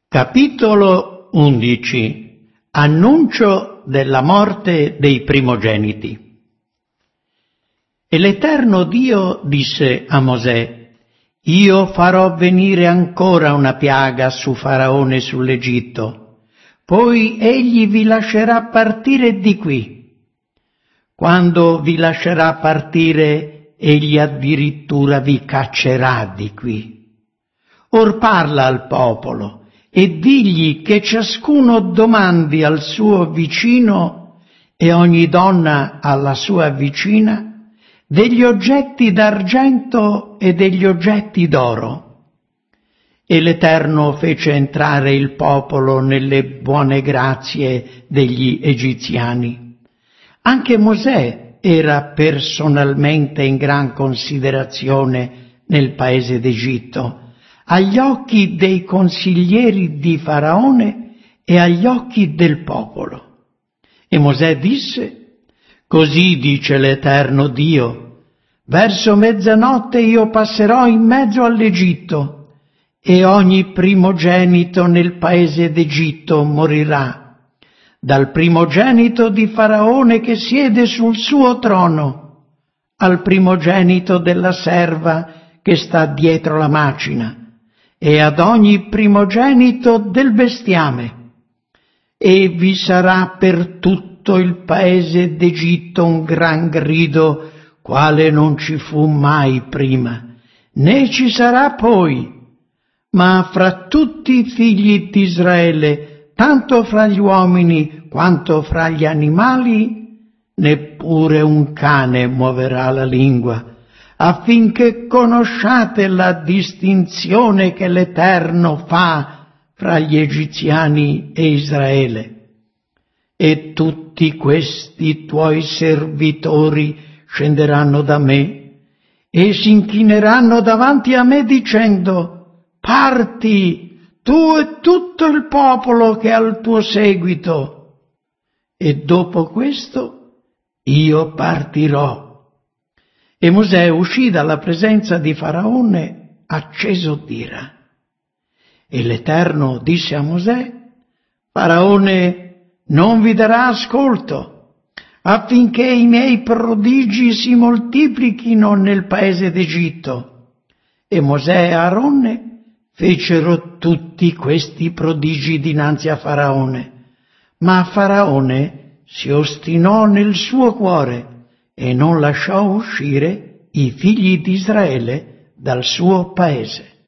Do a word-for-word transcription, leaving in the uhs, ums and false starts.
Capitolo undici. Annuncio della morte dei primogeniti. E l'Eterno Dio disse a Mosè: Io farò venire ancora una piaga su Faraone e sull'Egitto, poi egli vi lascerà partire di qui. Quando vi lascerà partire, egli addirittura vi caccerà di qui. Or parla al popolo e digli che ciascuno domandi al suo vicino e ogni donna alla sua vicina degli oggetti d'argento e degli oggetti d'oro. E l'Eterno fece entrare il popolo nelle buone grazie degli egiziani. Anche Mosè era personalmente in gran considerazione nel paese d'Egitto, agli occhi dei consiglieri di Faraone e agli occhi del popolo. E Mosè disse: Così dice l'Eterno Dio: verso mezzanotte io passerò in mezzo all'Egitto, e ogni primogenito nel paese d'Egitto morirà, dal primogenito di Faraone che siede sul suo trono, al primogenito della serva che sta dietro la macina, e ad ogni primogenito del bestiame. E vi sarà per tutto il paese d'Egitto un gran grido, quale non ci fu mai prima, né ci sarà poi. Ma fra tutti i figli d'Israele, tanto fra gli uomini quanto fra gli animali, neppure un cane muoverà la lingua, affinché conosciate la distinzione che l'Eterno fa fra gli egiziani e Israele. E tutti questi tuoi servitori scenderanno da me e si inchineranno davanti a me dicendo: parti, tu e tutto il popolo che è al tuo seguito. E dopo questo io partirò. E Mosè uscì dalla presenza di Faraone acceso d'ira. E l'Eterno disse a Mosè: Faraone non vi darà ascolto, affinché i miei prodigi si moltiplichino nel paese d'Egitto. E Mosè e Aronne fecero tutti questi prodigi dinanzi a Faraone, ma Faraone si ostinò nel suo cuore e non lasciò uscire i figli d'Israele dal suo paese.